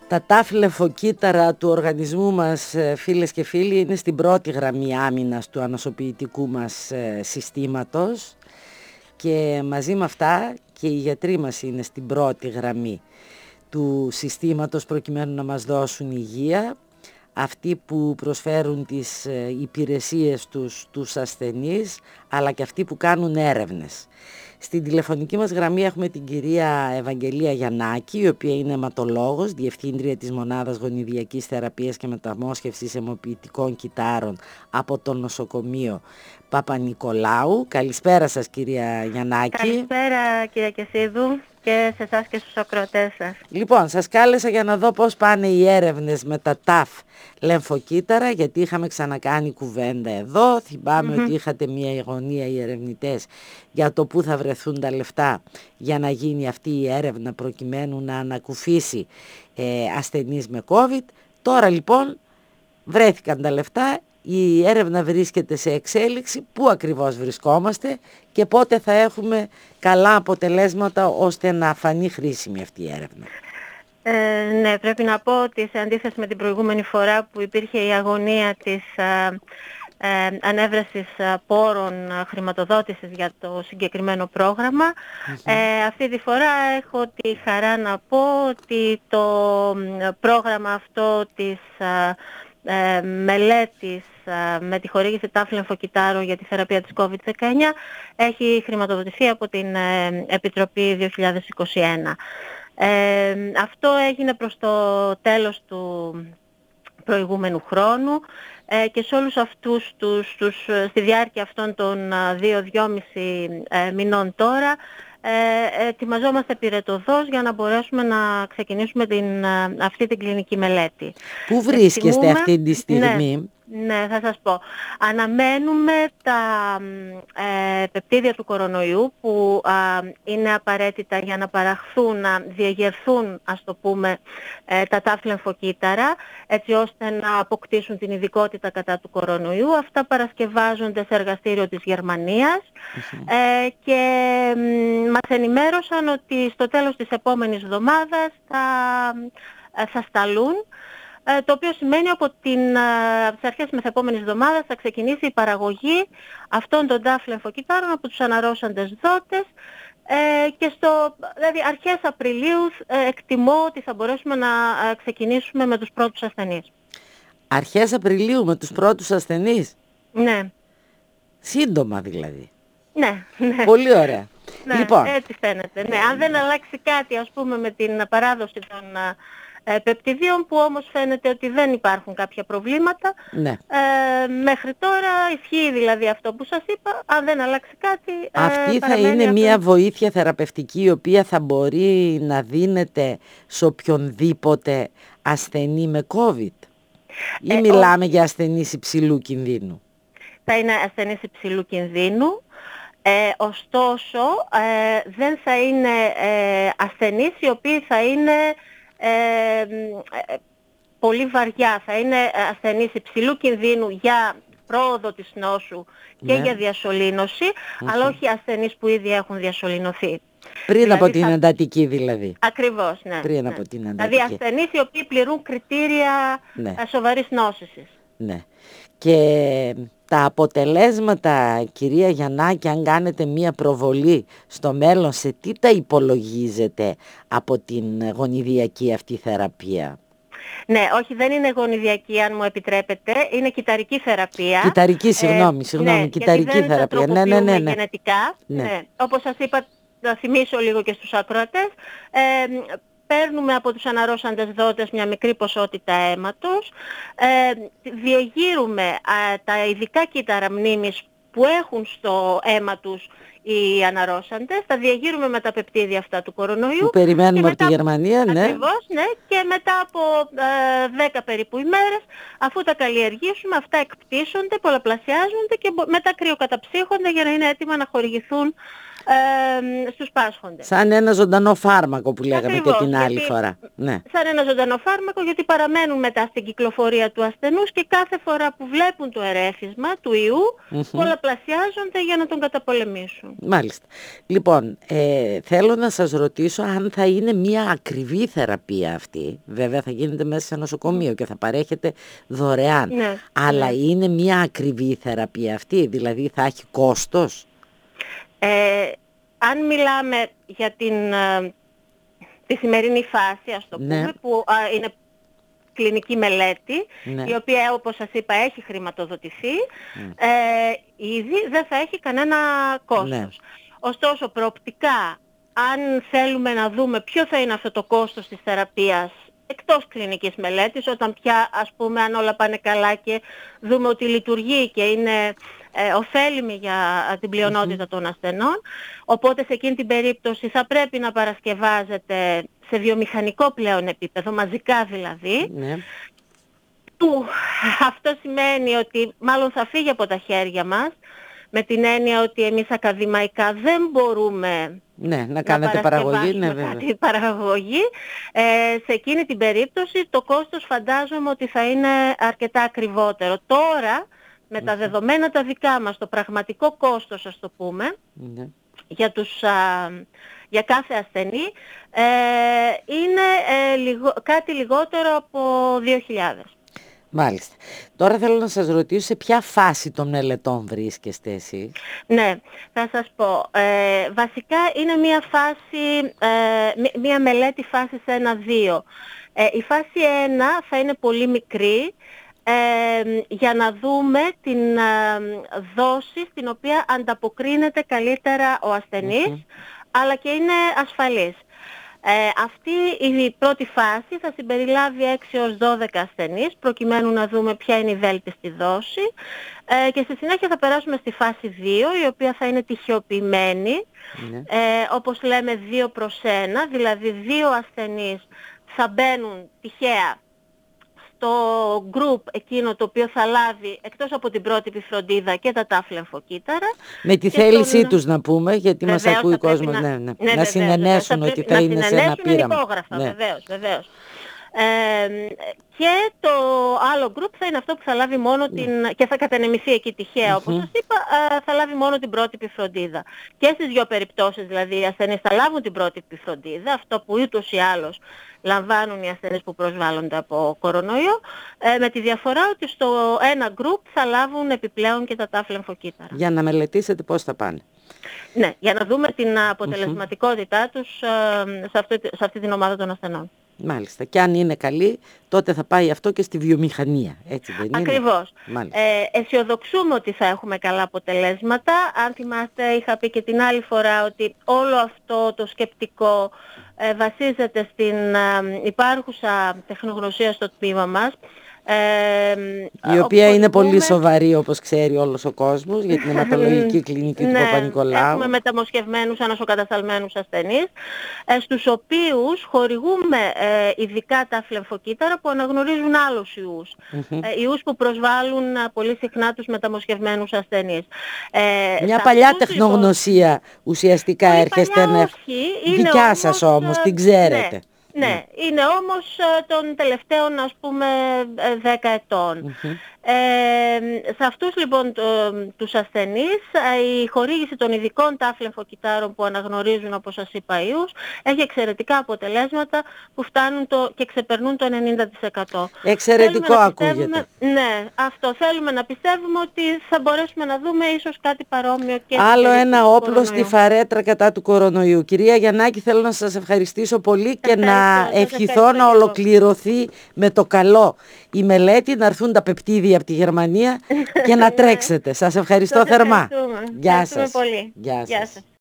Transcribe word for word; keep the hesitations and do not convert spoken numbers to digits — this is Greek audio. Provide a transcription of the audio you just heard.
Τα τάφ λεμφοκύτταρα του οργανισμού μας, φίλες και φίλοι, είναι στην πρώτη γραμμή άμυνας του ανοσοποιητικού μας συστήματος και μαζί με αυτά και οι γιατροί μας είναι στην πρώτη γραμμή του συστήματος προκειμένου να μας δώσουν υγεία, αυτοί που προσφέρουν τις υπηρεσίες τους τους ασθενείς, αλλά και αυτοί που κάνουν έρευνες. Στην τηλεφωνική μας γραμμή έχουμε την κυρία Ευαγγελία Γιαννάκη, η οποία είναι αιματολόγος, διευθύντρια της Μονάδας Γονιδιακής Θεραπείας και Μεταμόσχευσης Αιμοποιητικών Κυττάρων από το νοσοκομείο Παπα-Νικολάου. Καλησπέρα σας, κυρία Γιαννάκη. Καλησπέρα, κυρία Κεσίδου, και σε εσάς και στους ακροατές σας. Λοιπόν, σας κάλεσα για να δω πώς πάνε οι έρευνες με τα τάφ λεμφοκύτταρα, γιατί είχαμε ξανακάνει κουβέντα εδώ. Θυμάμαι mm-hmm. ότι είχατε μια αγωνία οι ερευνητές για το πού θα βρεθούν τα λεφτά για να γίνει αυτή η έρευνα προκειμένου να ανακουφίσει ε, ασθενείς με COVID. Τώρα λοιπόν βρέθηκαν τα λεφτά, η έρευνα βρίσκεται σε εξέλιξη. Πού ακριβώς βρισκόμαστε και πότε θα έχουμε καλά αποτελέσματα ώστε να φανεί χρήσιμη αυτή η έρευνα? Ε, ναι, πρέπει να πω ότι σε αντίθεση με την προηγούμενη φορά που υπήρχε η αγωνία της ε, ε, ανέβρεσης πόρων χρηματοδότησης για το συγκεκριμένο πρόγραμμα, mm-hmm. ε, αυτή τη φορά έχω τη χαρά να πω ότι το πρόγραμμα αυτό της ε, ε, μελέτης ε, με τη χορήγηση τάφ λεμφοκυττάρων για τη θεραπεία της κόβιντ δεκαεννιά έχει χρηματοδοτηθεί από την ε, Επιτροπή δύο χιλιάδες είκοσι ένα. Ε, αυτό έγινε προς το τέλος του προηγούμενου χρόνου ε, και σε όλους αυτούς τους, τους, στη διάρκεια αυτών των δύο δυόμισι ε, μηνών τώρα ε, ετοιμαζόμαστε πυρετωδώς για να μπορέσουμε να ξεκινήσουμε την, αυτή την κλινική μελέτη. Πού βρίσκεστε Εκτιμούμε, αυτή τη στιγμή? Ναι. Ναι, θα σας πω. Αναμένουμε τα ε, πεπτίδια του κορονοϊού που α, είναι απαραίτητα για να παραχθούν, να διεγερθούν, ας το πούμε, ε, τα τάφ λεμφοκύτταρα, έτσι ώστε να αποκτήσουν την ειδικότητα κατά του κορονοϊού. Αυτά παρασκευάζονται σε εργαστήριο της Γερμανίας mm-hmm. ε, και μ, μας ενημέρωσαν ότι στο τέλος της επόμενης εβδομάδας θα, θα σταλούν, το οποίο σημαίνει από, την, από τις αρχές της επόμενης εβδομάδας θα ξεκινήσει η παραγωγή αυτών των τάφ λεμφοκυττάρων από τους αναρρώσαντες δότες ε, και στο, δηλαδή αρχές Απριλίου ε, εκτιμώ ότι θα μπορέσουμε να ε, ξεκινήσουμε με τους πρώτους ασθενείς. Αρχές Απριλίου με τους πρώτους ασθενείς? Ναι. Σύντομα δηλαδή. Ναι, ναι. Πολύ ωραία. Ναι, λοιπόν. Έτσι φαίνεται. Ναι. Αν δεν αλλάξει κάτι, ας πούμε, με την παράδοση των πεπτιδίων, που όμως φαίνεται ότι δεν υπάρχουν κάποια προβλήματα. Ναι. Ε, μέχρι τώρα ισχύει δηλαδή αυτό που σας είπα. Αν δεν αλλάξει κάτι... Αυτή ε, θα είναι αυτό... μια βοήθεια θεραπευτική η οποία θα μπορεί να δίνεται σε οποιονδήποτε ασθενή με COVID? Ή ε, μιλάμε ο... για ασθενείς υψηλού κινδύνου? Θα είναι ασθενείς υψηλού κινδύνου. Ε, ωστόσο, ε, δεν θα είναι ε, ασθενείς οι οποίοι θα είναι... Ε, ε, πολύ βαριά. Θα είναι ασθενείς υψηλού κινδύνου για πρόοδο της νόσου και ναι. για διασωλήνωση, mm-hmm. αλλά όχι ασθενείς που ήδη έχουν διασωληνωθεί. Πριν δηλαδή από την θα... εντατική δηλαδή. Ακριβώς, ναι. Πριν ναι. από την εντατική. Δηλαδή ασθενείς οι οποίοι πληρούν κριτήρια ναι. σοβαρής νόσησης. Ναι. Και τα αποτελέσματα, κυρία Γιαννάκη, αν κάνετε μία προβολή στο μέλλον, σε τι τα υπολογίζετε από την γονιδιακή αυτή θεραπεία? Ναι, όχι, δεν είναι γονιδιακή, αν μου επιτρέπετε, είναι κυτταρική θεραπεία. Κυτταρική, συγγνώμη, συγγνώμη, ναι, κυτταρική δεν θεραπεία. Ναι, ναι, ναι, ναι. γενετικά. Ναι. Ναι. Όπως σας είπα, να θυμίσω λίγο και στους ακροατές, ε, παίρνουμε από τους αναρρώσαντες δότες μια μικρή ποσότητα αίματος, ε, διεγείρουμε ε, τα ειδικά κύτταρα μνήμης που έχουν στο αίμα τους οι αναρρώσαντες, τα διεγείρουμε με τα πεπτίδια αυτά του κορονοϊού. Που περιμένουμε από τη Γερμανία, ναι. Ακριβώς, ναι. Και μετά από ε, δέκα περίπου ημέρες, αφού τα καλλιεργήσουμε, αυτά εκπτύσσονται, πολλαπλασιάζονται και μετά κρυοκαταψύχονται για να είναι έτοιμα να χορηγηθούν ε, στους πάσχοντες. Σαν ένα ζωντανό φάρμακο που λέγαμε Ακριβώς, και την άλλη γιατί, φορά. Ναι. Σαν ένα ζωντανό φάρμακο, γιατί παραμένουν μετά στην κυκλοφορία του ασθενούς και κάθε φορά που βλέπουν το ερέφισμα του ιού mm-hmm. πολλαπλασιάζονται για να τον καταπολεμήσουν. Μάλιστα. Λοιπόν, ε, θέλω να σας ρωτήσω αν θα είναι μια ακριβή θεραπεία αυτή. Βέβαια θα γίνεται μέσα σε νοσοκομείο mm. και θα παρέχεται δωρεάν. Ναι, αλλά ναι. είναι μια ακριβή θεραπεία αυτή, δηλαδή θα έχει κόστος? Ε, αν μιλάμε για την, ε, τη σημερινή φάση, ας το πούμε, ναι. που ε, είναι κλινική μελέτη, ναι. η οποία όπως σας είπα έχει χρηματοδοτηθεί, ναι. ε, ήδη δεν θα έχει κανένα κόστος. Ναι. Ωστόσο, προοπτικά, αν θέλουμε να δούμε ποιο θα είναι αυτό το κόστος της θεραπείας εκτός κλινικής μελέτης, όταν πια, ας πούμε, αν όλα πάνε καλά και δούμε ότι λειτουργεί και είναι ε, ωφέλιμη για την πλειονότητα mm-hmm. των ασθενών, οπότε σε εκείνη την περίπτωση θα πρέπει να παρασκευάζεται σε βιομηχανικό πλέον επίπεδο, μαζικά δηλαδή, ναι. που αυτό σημαίνει ότι μάλλον θα φύγει από τα χέρια μας, με την έννοια ότι εμείς ακαδημαϊκά δεν μπορούμε ναι, να κάνετε παραγωγή, ναι, βέβαια. Κάτι παραγωγή. Ε, σε εκείνη την περίπτωση το κόστος φαντάζομαι ότι θα είναι αρκετά ακριβότερο. Τώρα, με τα δεδομένα τα δικά μας, το πραγματικό κόστος, ας το πούμε, ναι. για, τους, α, για κάθε ασθενή, ε, είναι ε, λιγο, κάτι λιγότερο από δύο χιλιάδες. Μάλιστα. Τώρα θέλω να σας ρωτήσω σε ποια φάση των μελετών βρίσκεστε εσείς? Ναι, θα σας πω. Ε, βασικά είναι μια φάση, ε, μια μελέτη φάσης ένα δύο. Ε, η φάση ένα θα είναι πολύ μικρή, ε, για να δούμε την ε, δόση στην οποία ανταποκρίνεται καλύτερα ο ασθενής, mm-hmm. αλλά και είναι ασφαλής. Ε, αυτή η πρώτη φάση θα συμπεριλάβει έξι έως δώδεκα ασθενείς, προκειμένου να δούμε ποια είναι η βέλτιστη δόση, ε, και στη συνέχεια θα περάσουμε στη φάση δύο, η οποία θα είναι τυχεοποιημένη, mm-hmm. ε, όπως λέμε δύο προς ένα, δηλαδή δύο ασθενείς θα μπαίνουν τυχαία στο group εκείνο το οποίο θα λάβει εκτός από την πρότυπη φροντίδα και τα τάφ λεμφοκύτταρα. Με τη θέλησή τον... τους να πούμε, γιατί βεβαίως, μας ακούει ο κόσμος, να, ναι, ναι. Ναι, να βεβαίως, συνενέσουν ότι θα, θα είναι σε ένα πείραμα. Υπόγραφα, ναι. βεβαίως, βεβαίως. Ε, και το άλλο group θα είναι αυτό που θα λάβει μόνο ναι. την, και θα κατανεμηθεί εκεί τυχαία, mm-hmm. όπως σας είπα, θα λάβει μόνο την πρότυπη φροντίδα. Και στις δύο περιπτώσεις, δηλαδή οι ασθενείς θα λάβουν την πρότυπη φροντίδα, αυτό που ούτως ή άλλως λαμβάνουν οι ασθενείς που προσβάλλονται από κορονοϊό, ε, με τη διαφορά ότι στο ένα group θα λάβουν επιπλέον και τα τάφ λεμφοκύτταρα. Για να μελετήσετε πώς θα πάνε. Ναι, για να δούμε την αποτελεσματικότητά τους ε, σε, αυτή, σε αυτή την ομάδα των ασθενών. Μάλιστα. Και αν είναι καλή, τότε θα πάει αυτό και στη βιομηχανία. Έτσι δεν είναι? Ακριβώς. Ε, αισιοδοξούμε ότι θα έχουμε καλά αποτελέσματα. Αν θυμάστε, είχα πει και την άλλη φορά ότι όλο αυτό το σκεπτικό ε, βασίζεται στην ε, υπάρχουσα τεχνογνωσία στο τμήμα μας. Ε, η οποία είναι πούμε... πολύ σοβαρή, όπως ξέρει όλος ο κόσμος, για την αιματολογική κλινική του Παπα-Νικολάου. Έχουμε μεταμοσχευμένους ανασοκατασταλμένους ασθενείς, ε, στους οποίους χορηγούμε ε, ειδικά τα φλεμφοκύτταρα που αναγνωρίζουν άλλους ιούς. Mm-hmm. Ε, ιούς που προσβάλλουν ε, πολύ συχνά τους μεταμοσχευμένους ασθενείς. Ε, Μια παλιά τεχνογνωσία λοιπόν, ουσιαστικά έρχεστε να... Όχι, δικιά σας όμως, όμως, την ξέρετε. Ναι. Ναι, είναι όμως των τελευταίων, ας πούμε, δέκα ετών. Mm-hmm. Ε, σε αυτούς λοιπόν το, τους ασθενείς η χορήγηση των ειδικών τάφ λεμφοκυττάρων που αναγνωρίζουν, όπως σας είπα, ιούς, έχει εξαιρετικά αποτελέσματα που φτάνουν το, και ξεπερνούν το ενενήντα τοις εκατό. Εξαιρετικό ακούγεται. Ναι, αυτό θέλουμε να πιστεύουμε ότι θα μπορέσουμε να δούμε ίσως κάτι παρόμοιο και άλλο ένα όπλο κορονοϊού. Στη φαρέτρα κατά του κορονοϊού. Κυρία Γιαννάκη, θέλω να σας ευχαριστήσω πολύ και ευχαριστώ, να ευχηθώ να ολοκληρωθεί με το καλό η μελέτη, να έρθουν τα πεπτίδια από τη Γερμανία και να τρέξετε. Σας ευχαριστώ θερμά. Γεια σας. Πολύ. Γεια σας.